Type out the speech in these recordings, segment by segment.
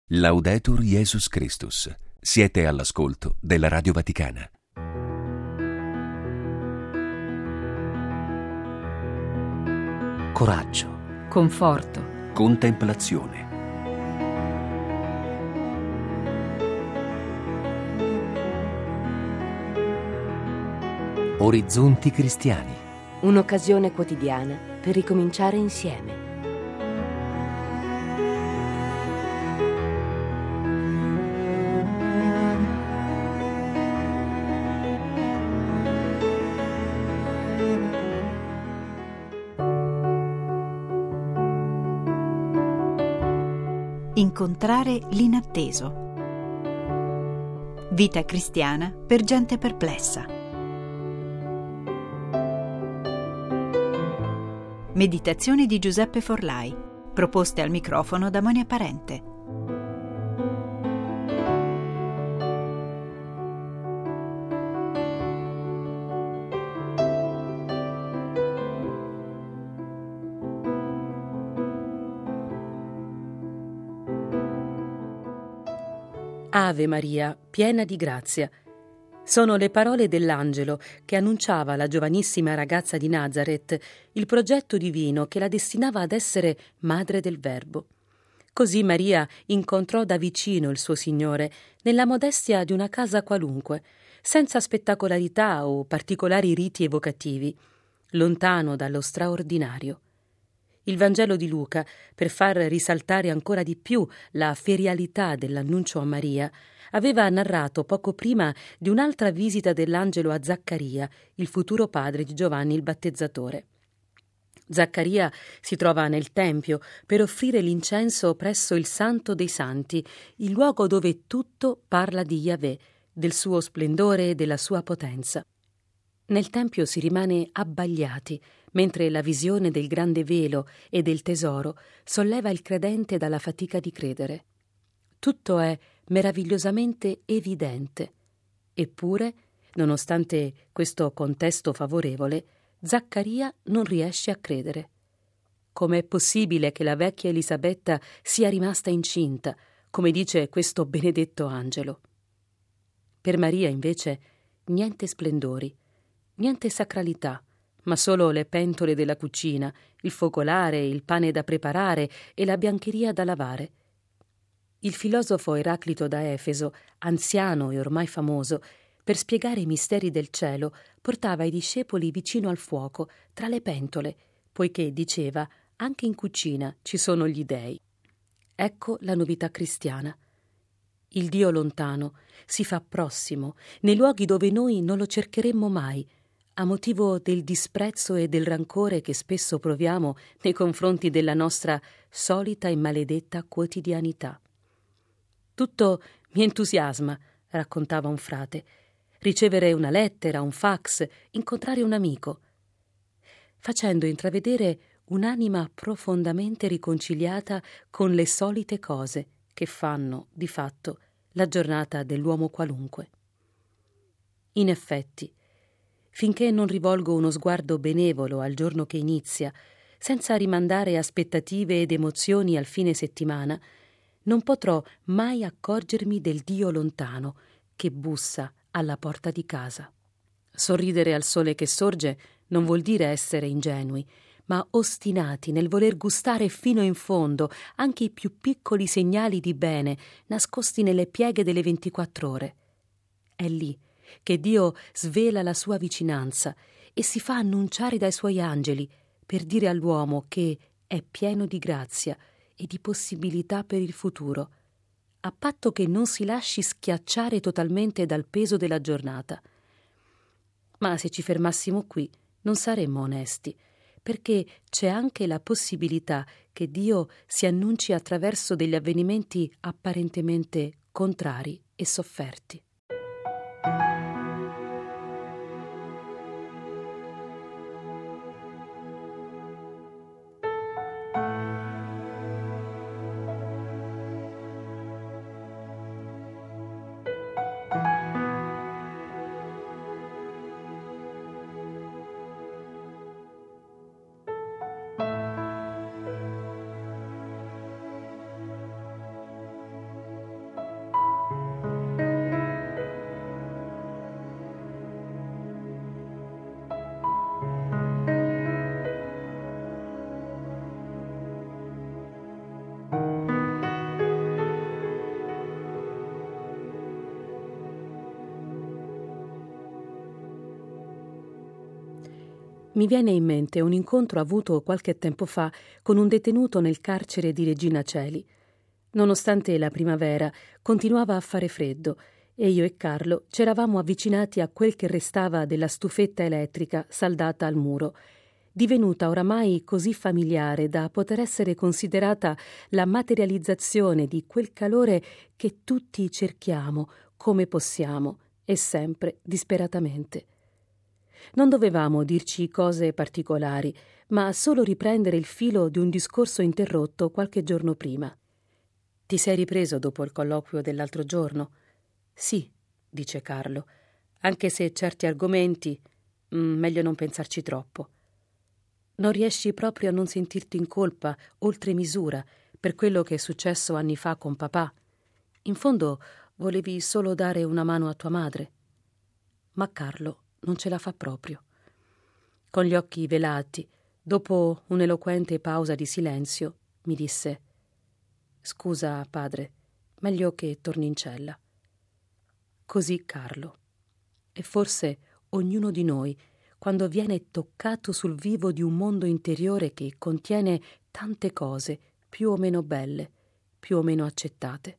Laudetur Jesus Christus. Siete all'ascolto della Radio Vaticana. Coraggio, conforto, Contemplazione. orizzonti cristiani. Un'occasione quotidiana per ricominciare insieme. Incontrare l'inatteso. Vita cristiana per gente perplessa. Meditazioni di Giuseppe Forlai, proposte al microfono da Monia Parente. Ave Maria, piena di grazia. Sono le parole dell'angelo che annunciava alla giovanissima ragazza di Nazareth il progetto divino che la destinava ad essere madre del Verbo. Così Maria incontrò da vicino il suo Signore nella modestia di una casa qualunque, senza spettacolarità o particolari riti evocativi, lontano dallo straordinario. Il Vangelo di Luca, per far risaltare ancora di più la ferialità dell'annuncio a Maria, aveva narrato poco prima di un'altra visita dell'angelo a Zaccaria, il futuro padre di Giovanni il Battezzatore. Zaccaria si trova nel Tempio per offrire l'incenso presso il Santo dei Santi, il luogo dove tutto parla di Yahweh, del suo splendore e della sua potenza. Nel Tempio si rimane abbagliati, mentre la visione del grande velo e del tesoro solleva il credente dalla fatica di credere. Tutto è meravigliosamente evidente. Eppure, nonostante questo contesto favorevole, Zaccaria non riesce a credere. Com'è possibile che la vecchia Elisabetta sia rimasta incinta, come dice questo benedetto angelo? Per Maria, invece, niente splendori, niente sacralità, ma solo le pentole della cucina, il focolare, il pane da preparare e la biancheria da lavare. Il filosofo Eraclito da Efeso, anziano e ormai famoso, per spiegare i misteri del cielo, portava i discepoli vicino al fuoco, tra le pentole, poiché, diceva, anche in cucina ci sono gli dei. Ecco la novità cristiana. Il Dio lontano si fa prossimo, nei luoghi dove noi non lo cercheremmo mai, a motivo del disprezzo e del rancore che spesso proviamo nei confronti della nostra solita e maledetta quotidianità. Tutto mi entusiasma, raccontava un frate, ricevere una lettera, un fax, incontrare un amico, facendo intravedere un'anima profondamente riconciliata con le solite cose che fanno, di fatto, la giornata dell'uomo qualunque. In effetti, finché non rivolgo uno sguardo benevolo al giorno che inizia, senza rimandare aspettative ed emozioni al fine settimana, non potrò mai accorgermi del Dio lontano che bussa alla porta di casa. Sorridere al sole che sorge non vuol dire essere ingenui, ma ostinati nel voler gustare fino in fondo anche i più piccoli segnali di bene nascosti nelle pieghe delle 24 ore. È lì che Dio svela la sua vicinanza e si fa annunciare dai suoi angeli per dire all'uomo che è pieno di grazia e di possibilità per il futuro, a patto che non si lasci schiacciare totalmente dal peso della giornata. Ma se ci fermassimo qui non saremmo onesti, perché c'è anche la possibilità che Dio si annunci attraverso degli avvenimenti apparentemente contrari e sofferti. Mi viene in mente un incontro avuto qualche tempo fa con un detenuto nel carcere di Regina Coeli. Nonostante la primavera, continuava a fare freddo e io e Carlo c'eravamo avvicinati a quel che restava della stufetta elettrica saldata al muro, divenuta oramai così familiare da poter essere considerata la materializzazione di quel calore che tutti cerchiamo come possiamo e sempre disperatamente. Non dovevamo dirci cose particolari, ma solo riprendere il filo di un discorso interrotto qualche giorno prima. «Ti sei ripreso dopo il colloquio dell'altro giorno?» «Sì», dice Carlo, «anche se certi argomenti, meglio non pensarci troppo». «Non riesci proprio a non sentirti in colpa, oltre misura, per quello che è successo anni fa con papà? In fondo volevi solo dare una mano a tua madre». Ma Carlo non ce la fa proprio. Con gli occhi velati, dopo un'eloquente pausa di silenzio, mi disse: «Scusa, padre, meglio che torni in cella». Così Carlo. E forse ognuno di noi, quando viene toccato sul vivo di un mondo interiore che contiene tante cose, più o meno belle, più o meno accettate.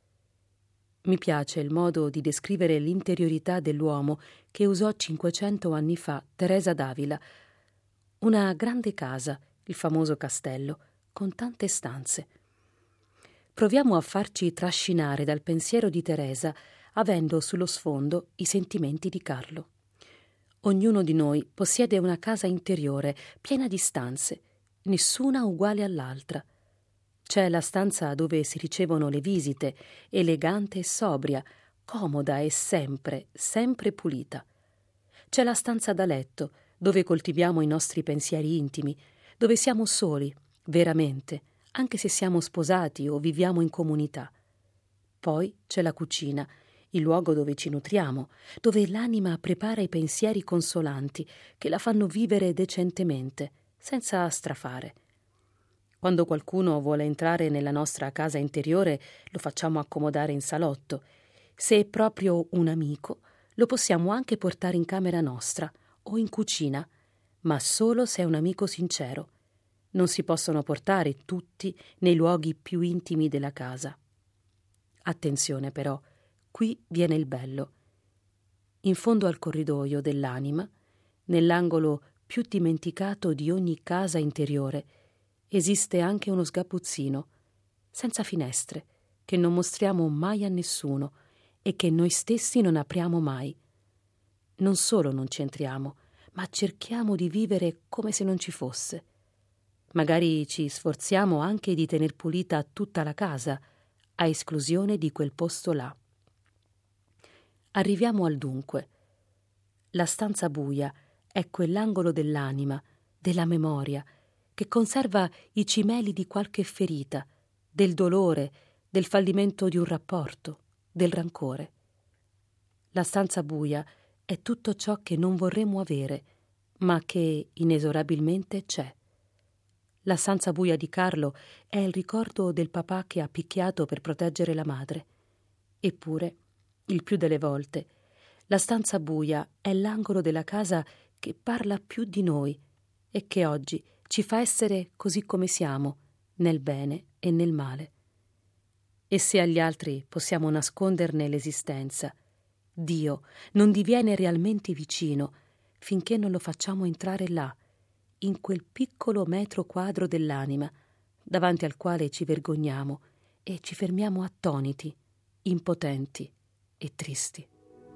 Mi piace il modo di descrivere l'interiorità dell'uomo che usò 500 anni fa Teresa d'Avila. Una grande casa, il famoso castello, con tante stanze. Proviamo a farci trascinare dal pensiero di Teresa, avendo sullo sfondo i sentimenti di Carlo. Ognuno di noi possiede una casa interiore, piena di stanze, nessuna uguale all'altra. C'è la stanza dove si ricevono le visite, elegante e sobria, comoda e sempre, sempre pulita. C'è la stanza da letto, dove coltiviamo i nostri pensieri intimi, dove siamo soli, veramente, anche se siamo sposati o viviamo in comunità. Poi c'è la cucina, il luogo dove ci nutriamo, dove l'anima prepara i pensieri consolanti che la fanno vivere decentemente, senza strafare. Quando qualcuno vuole entrare nella nostra casa interiore, lo facciamo accomodare in salotto. Se è proprio un amico, lo possiamo anche portare in camera nostra o in cucina, ma solo se è un amico sincero. Non si possono portare tutti nei luoghi più intimi della casa. Attenzione però, qui viene il bello. In fondo al corridoio dell'anima, nell'angolo più dimenticato di ogni casa interiore, esiste anche uno sgabuzzino, senza finestre, che non mostriamo mai a nessuno e che noi stessi non apriamo mai. Non solo non ci entriamo, ma cerchiamo di vivere come se non ci fosse. Magari ci sforziamo anche di tener pulita tutta la casa, a esclusione di quel posto là. Arriviamo al dunque. La stanza buia è quell'angolo dell'anima, della memoria, che conserva i cimeli di qualche ferita, del dolore, del fallimento di un rapporto, del rancore. La stanza buia è tutto ciò che non vorremmo avere, ma che inesorabilmente c'è. La stanza buia di Carlo è il ricordo del papà che ha picchiato per proteggere la madre. Eppure, il più delle volte, la stanza buia è l'angolo della casa che parla più di noi e che oggi ci fa essere così come siamo, nel bene e nel male. E se agli altri possiamo nasconderne l'esistenza, Dio non diviene realmente vicino finché non lo facciamo entrare là, in quel piccolo metro quadro dell'anima, davanti al quale ci vergogniamo e ci fermiamo attoniti, impotenti e tristi.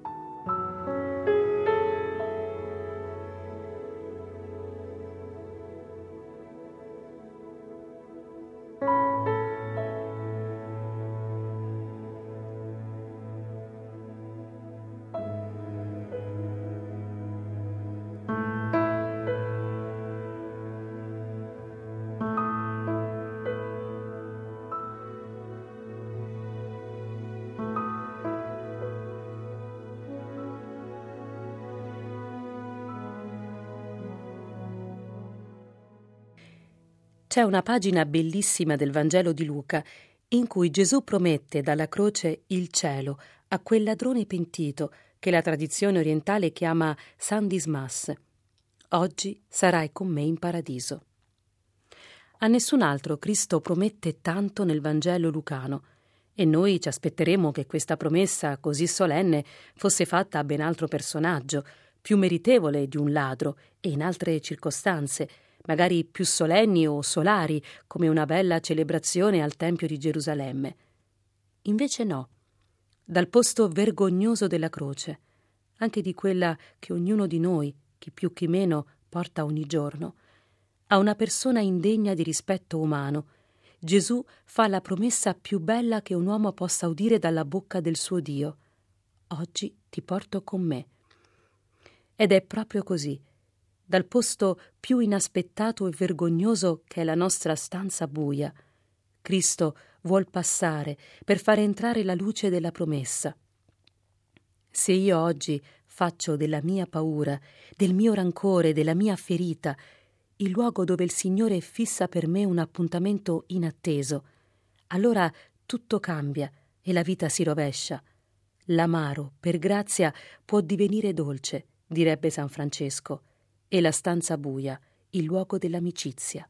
C'è una pagina bellissima del Vangelo di Luca in cui Gesù promette dalla croce il cielo a quel ladrone pentito che la tradizione orientale chiama San Dismas. Oggi sarai con me in paradiso. A nessun altro Cristo promette tanto nel Vangelo lucano, e noi ci aspetteremo che questa promessa così solenne fosse fatta a ben altro personaggio, più meritevole di un ladro e in altre circostanze, magari più solenni o solari, come una bella celebrazione al Tempio di Gerusalemme. Invece no, dal posto vergognoso della croce, anche di quella che ognuno di noi, chi più chi meno, porta ogni giorno, a una persona indegna di rispetto umano, Gesù fa la promessa più bella che un uomo possa udire dalla bocca del suo Dio. Oggi ti porto con me. Ed è proprio così. Dal posto più inaspettato e vergognoso che è la nostra stanza buia, Cristo vuol passare per far entrare la luce della promessa. Se io oggi faccio della mia paura, del mio rancore, della mia ferita, il luogo dove il Signore fissa per me un appuntamento inatteso, allora tutto cambia e la vita si rovescia. L'amaro, per grazia, può divenire dolce, direbbe San Francesco, e la stanza buia, il luogo dell'amicizia.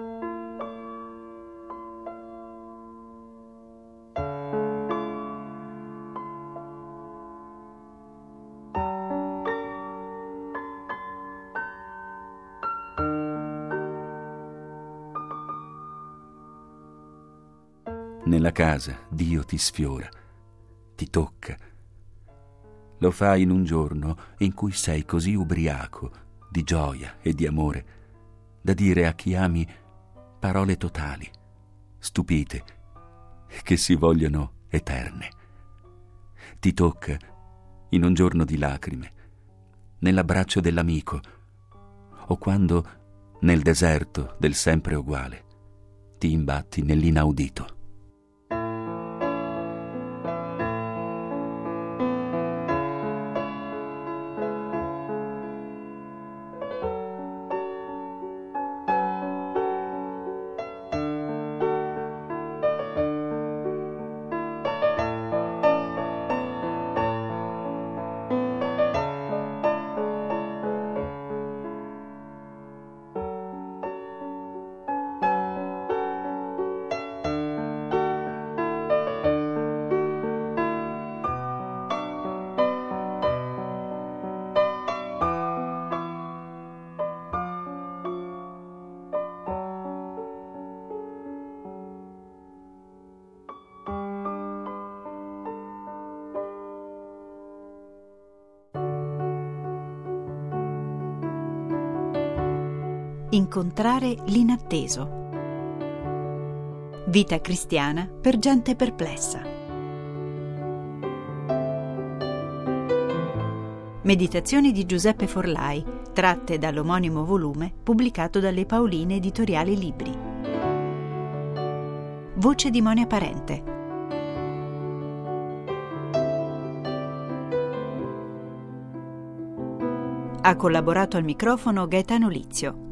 Nella casa Dio ti sfiora, ti tocca. Lo fa in un giorno in cui sei così ubriaco di gioia e di amore da dire a chi ami parole totali, stupite, che si vogliono eterne. Ti tocca in un giorno di lacrime, nell'abbraccio dell'amico, o quando nel deserto del sempre uguale ti imbatti nell'inaudito. Incontrare l'inatteso. Vita cristiana per gente perplessa. Meditazioni di Giuseppe Forlai, tratte dall'omonimo volume pubblicato dalle Paoline Editoriali Libri. Voce di Monia Parente. Ha collaborato al microfono Gaetano Lizio.